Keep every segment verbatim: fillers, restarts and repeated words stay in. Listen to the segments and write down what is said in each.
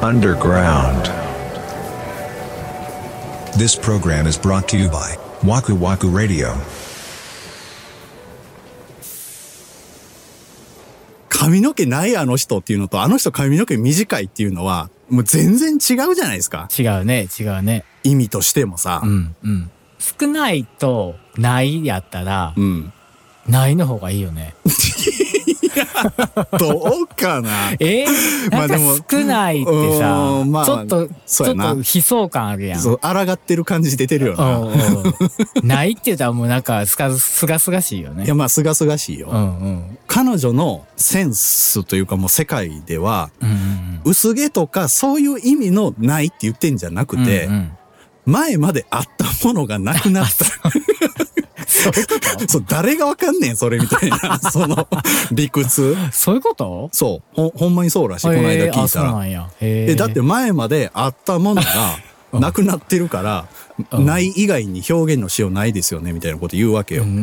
underground. This program is brought to you by Waku Waku Radio. 髪の毛ないあの人っていうのと、あの人髪の毛短いっていうのは、もう全然違うじゃないですか。 違うね、違うね。 意味としてもさ。 うん、うん。少ないとないやったら、 うん。 ないの方がいいよね。 どうかな。 えー、なんか少ないってさ、まあ、ちょっと、ちょっと悲壮感あるやん。 そう、抗ってる感じ出てるよな。 うんうん、ないって言ったらもうなんかすがすがすがしいよね。 いや、まあすがすがしいよ。 うんうん、彼女のセンスというかもう世界では、 うんうん、 薄毛とかそういう意味のないって言ってんじゃなくて、うんうん、前まであったものがなくなった。 そういうことそう、誰がわかんねん、それみたいな、その、理屈。 そういうことそう。ほ、ほんまにそうらしい、この間聞いたら。あ、そうなんや。へえ、だって前まであったものが、なくなってるから、うん、ない以外に表現のしようないですよね、みたいなこと言うわけよ。 うん、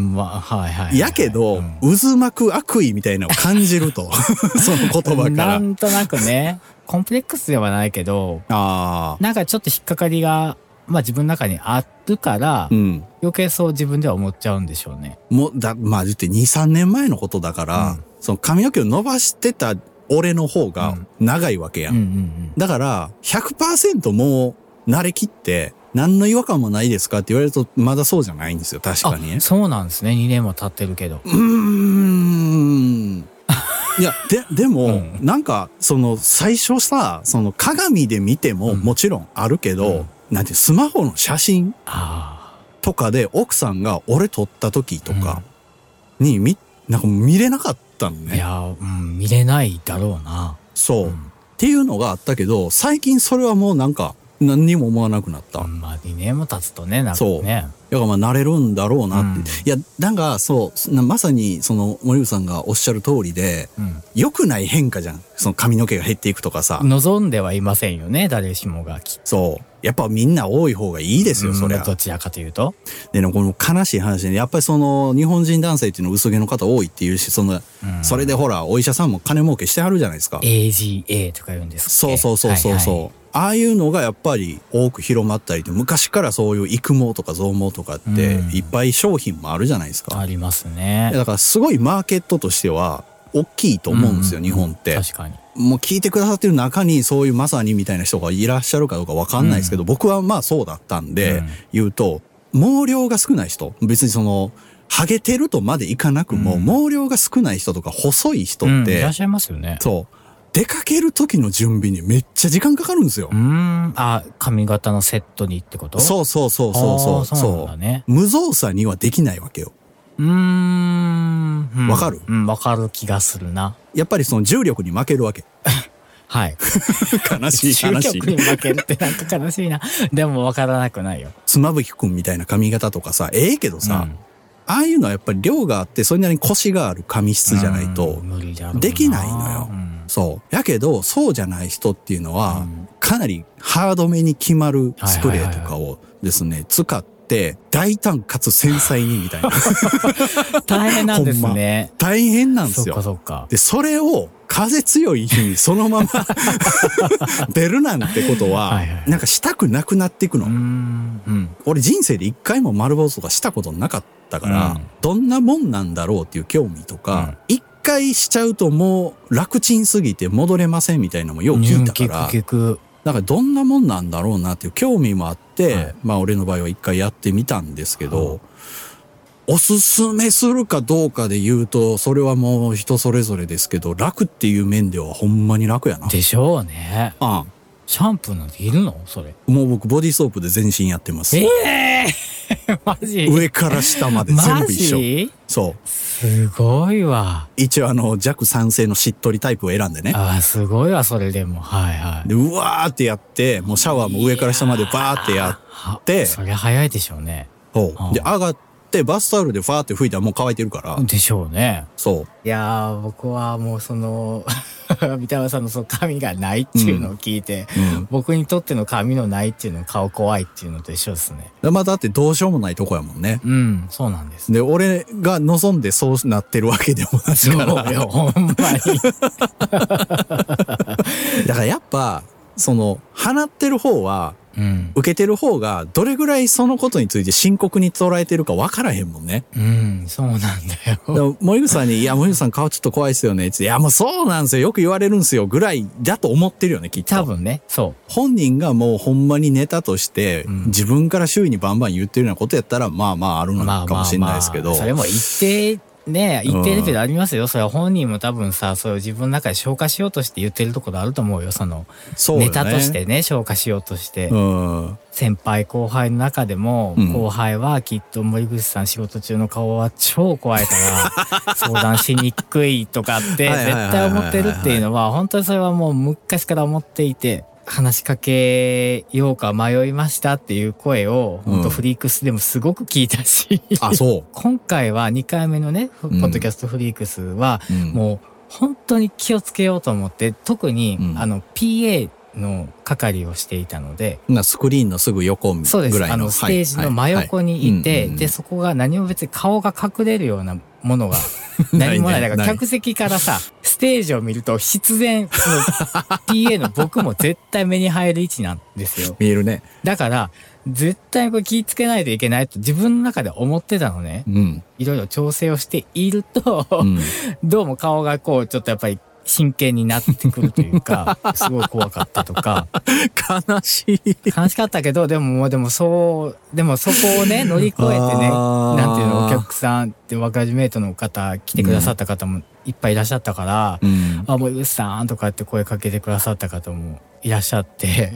まあ、はいはい、はい。 やけど、うん、渦巻く悪意みたいなのを感じると、その言葉から。 なんとなくね、コンプレックスではないけど、 あなんかちょっと引っかかりが、まあ自分の中にあるから、うん、余計そう自分では思っちゃうんでしょうね。 もう、だ、まあ言ってに、さんねんまえのことだから、うん、その髪の毛を伸ばしてた俺の方が長いわけやん。 うんうんうんうん、 だから、ひゃくパーセント もう慣れきって、何の違和感もないですかって言われると、まだそうじゃないんですよ、確かにね。 そうなんですね。にねんも経ってるけど。 うーん。いや、で、でも、うん、なんか、その、最初さ、その鏡で見てももちろんあるけど、うん、なんてスマホの写真とかで奥さんが俺撮った時とかに見、なんか見れなかったのね。 いや、うん、見れないだろうな。 そう、 うん。 っていうのがあったけど、最近それはもうなんか何にも思わなくなった。 まあにねんも経つとね、なんかね。そう。 だからまあ慣れるんだろうなって。うん、いや、なんかそう、まさにその森口さんがおっしゃる通りで、うん、良くない変化じゃん。その髪の毛が減っていくとかさ。 望んではいませんよね、誰しもがきっと。 そう。やっぱみんな多い方がいいですよ、それは。 どちらかというと。 でね、この悲しい話で、ね、やっぱりその日本人男性っていうのは薄毛の方多いっていうし、その、うん、それでほら、お医者さんも金儲けしてはるじゃないですか。 エージーエー とか言うんですか。 そうそうそうそうそう。はいはい、ああいうのがやっぱり多く広まったりで、昔からそういう育毛とか増毛とかっていっぱい商品もあるじゃないですか。 ありますね。 だからすごいマーケットとしては大きいと思うんですよ、うん、日本って。 確かに。 もう聞いてくださってる中にそういうまさにみたいな人がいらっしゃるかどうかわかんないですけど、うん、僕はまあそうだったんで、うん、言うと、毛量が少ない人、別にその、ハゲてるとまでいかなくも、うん、毛量が少ない人とか細い人って、うん、 いらっしゃいますよね。 そう。出かける時の準備にめっちゃ時間かかるんですよ。 うーん。あ、髪型のセットにってこと？ そうそうそうそうそう。 そうなんだね。 無造作にはできないわけよ。 うーん。うん、 わかる？ うん、わかる気がするな。 やっぱりその重力に負けるわけ。 はい。 悲しい話。 重力に負けるってなんか悲しいな。でもわからなくないよ。 妻夫木くんみたいな髪型とかさ、ええけどさ、うん、ああいうのはやっぱり量があって、それなりにコシがある髪質じゃないと、できないのよ。うん、そう。やけど、そうじゃない人っていうのは、うん、かなりハードめに決まるスプレーとかをですね、使って、大胆かつ繊細にみたいな。 大変なんですね。 ま、大変なんですよ。 そっかそっか。 で、それを風強い日にそのまま出るなんてことは、はいはい、なんかしたくなくなっていくの。 うんうん、 俺人生で一回も丸坊主とかしたことなかったから、うん、どんなもんなんだろうっていう興味とか、一、うん、回しちゃうともう楽ちんすぎて戻れませんみたいなのもよく聞いたから、 結局だからどんなもんなんだろうなっていう興味もあって、はい、まあ俺の場合は一回やってみたんですけど、はい、おすすめするかどうかで言うと、それはもう人それぞれですけど、楽っていう面ではほんまに楽やな。 でしょうね。 ああ、 シャンプーなんているのそれ。 もう僕ボディーソープで全身やってます。 ええー、マジ？ 上から下まで全部一緒。 マジ？ そう。 すごいわ。 一応あの弱酸性のしっとりタイプを選んでね。 ああ、すごいわ、それでも。はいはい。 で、うわーってやって、もうシャワーも上から下までバーってやって。 そりゃ早いでしょうね。 そう。で、上がって、バスタオルでファーって拭いたらもう乾いてるから。 でしょうね。 そう。 いやー、僕はもうその、三田山さんのその髪がないっていうのを聞いて、うんうん、僕にとっての髪のないっていうの顔怖いっていうのと一緒ですね。 まあだってどうしようもないとこやもんね。 うん、そうなんです。 で、俺が望んでそうなってるわけでもないから。 そうよ、ほんまに。 だからやっぱ、 その、放ってる方は、うん、受けてる方がどれぐらいそのことについて深刻に捉えてるか分からへんもんね。 うん、そうなんだよ。 森口さんに、いや、森口さん顔ちょっと怖いっすよね。っていや、もうそうなんですよ。よく言われるんすよ。ぐらいだと思ってるよね、きっと。 多分ね、そう。 本人がもうほんまにネタとして、うん、自分から周囲にバンバン言ってるようなことやったら、まあまああるのかもしれないですけど。 まあまあまあ、それも一定、ねえ、一定レベルありますよ。うん、それは本人も多分さ、それを自分の中で消化しようとして言ってるところあると思うよ。その、そうね、ネタとしてね、消化しようとして。うん、先輩後輩の中でも、うん、後輩はきっと森口さん仕事中の顔は超怖いから、相談しにくいとかって絶対思ってるっていうのは、本当にそれはもう昔から思っていて、話しかけようか迷いましたっていう声を、本当フリークスでもすごく聞いたし、うん、 あ、そう。 今回はにかいめのね、ポッドキャストフリークスは、もう本当に気をつけようと思って、特に、うん、あの ピーエー の係をしていたので、 スクリーンのすぐ横ぐらいの。 そうです。あのステージの真横にいて、で、そこが何も別に顔が隠れるようなものが何もない。だから客席からさ、ステージを見ると必然、その ピーエー の僕も絶対目に入る位置なんですよ。 見えるね。 だから、絶対これ気ぃつけないといけないと自分の中で思ってたのね。うん。いろいろ調整をしていると、うん、どうも顔がこう、ちょっとやっぱり真剣になってくるというか、すごい怖かったとか。 悲しい。 悲しかったけど、でももうでもそう、でもそこをね、乗り越えてね、なんていうの、お客さんって若メイトの方、来てくださった方もいっぱいいらっしゃったから、うん、あ、もうゆっさんとかって声かけてくださった方もいらっしゃって、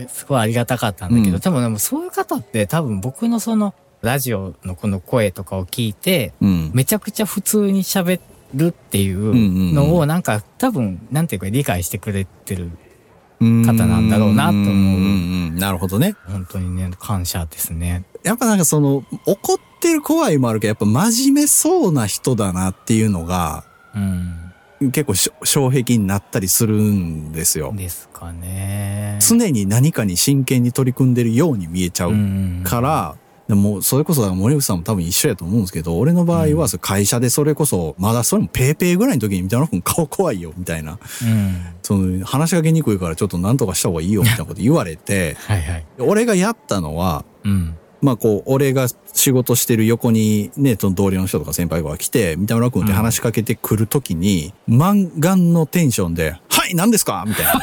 すごいありがたかったんだけど、うん、でもでもそういう方って多分僕のその、ラジオのこの声とかを聞いて、うん、めちゃくちゃ普通に喋ってるっていうのをなんか多分なんていうか理解してくれてる方なんだろうなと思う。うん、 なるほどね。 本当にね、感謝ですね。 やっぱなんかその怒ってる怖いもあるけど、やっぱ真面目そうな人だなっていうのが、うん、結構障壁になったりするんですよ。 ですかね。 常に何かに真剣に取り組んでるように見えちゃうから、でも、それこそ、森口さんも多分一緒やと思うんですけど、俺の場合は、会社でそれこそ、まだそれもペーペーぐらいの時に、三田村君顔怖いよ、みたいな。うん、その、話しかけにくいからちょっと何とかした方がいいよ、みたいなこと言われて、はいはい、俺がやったのは、うん、まあこう、俺が仕事してる横にね、その同僚の人とか先輩が来て、三田村君って話しかけてくる時に、うん、満願のテンションで、はい、何ですかみたいな。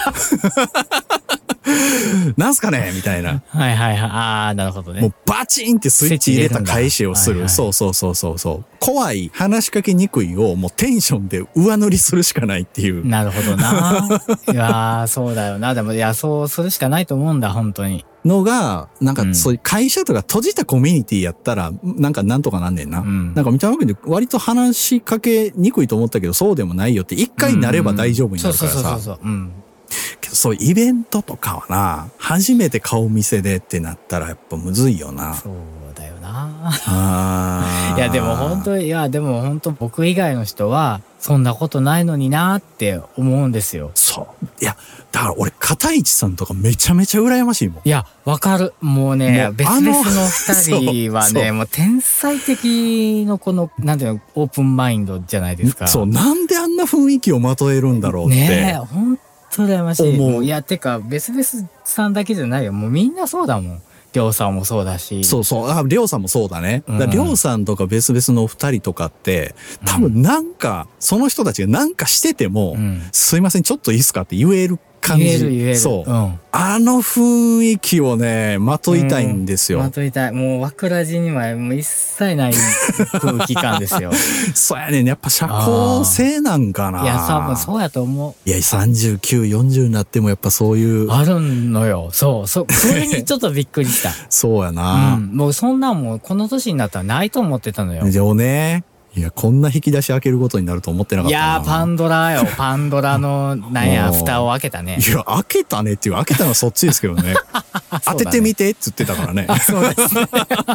なんすかねみたいな。 はいはいはい。ああ、なるほどね。 もうバチンってスイッチ入れた返しをする。はいはい、そうそうそうそうそう。怖い、話しかけにくいをもうテンションで上塗りするしかないっていう。 なるほどな。いやー、そうだよな。でも、いや、そうするしかないと思うんだ、本当に。 のが、なんかそういう会社とか閉じたコミュニティやったら、なんかなんとかなんねんな。うん、なんか見たわけで割と話しかけにくいと思ったけど、そうでもないよって、一回なれば大丈夫になるからさ。そうそうそうそう。うん。けどそういうイベントとかはな、初めて顔見せでってなったらやっぱむずいよな。 そうだよな。あいやでも本当いやでも本当僕以外の人はそんなことないのになって思うんですよ。 そう。いやだから俺片市さんとかめちゃめちゃ羨ましいもん。 いやわかる。もうね、もう別々の二人はねもう天才的のこのなんていうのオープンマインドじゃないですか。 そう。なんであんな雰囲気をまとえるんだろうって。 ねえ本そう羨ましい。もういや、てか、別々さんだけじゃないよ。もうみんなそうだもん。りょうさんもそうだし。 そうそう。あ、りょうさんもそうだね。りょうさんとか別々の二人とかって、多分なんか、うん、その人たちがなんかしてても、うん、すいません、ちょっといいっすかって言える感じ。 言える言える。 そう。うん、あの雰囲気をね、まといたいんですよ。 うん、まといたい。もう、わくらじにはもう一切ない空気感ですよ。 そうやねん。やっぱ社交性なんかな。 いや、多分そうやと思う。いや、さんじゅうきゅう、よんじゅうになってもやっぱそういう。 あるのよ。そう。そ、それにちょっとびっくりした。 そうやな、 うん。もうそんなんもうこの年になったらないと思ってたのよ。 でもね。いや、こんな引き出し開けることになると思ってなかったな。 いやー、パンドラよ。パンドラの、なんや、蓋を開けたね。 いや、開けたねっていう、開けたのはそっちですけどね。当ててみてって言ってたからね。 そうですね。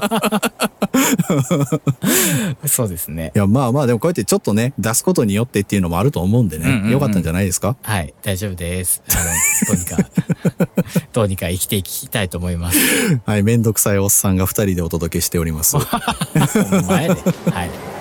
そうですね。 いや、まあまあ、でもこうやってちょっとね、出すことによってっていうのもあると思うんでね。うんうんうん、よかったんじゃないですか？ はい、大丈夫です。あの、どうにか、どうにか生きていきたいと思います。 はい、めんどくさいおっさんが二人でお届けしております。 お前で。はい。